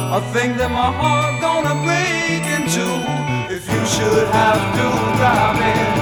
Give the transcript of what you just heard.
I think that my heart gonna break in two if you should have to drive me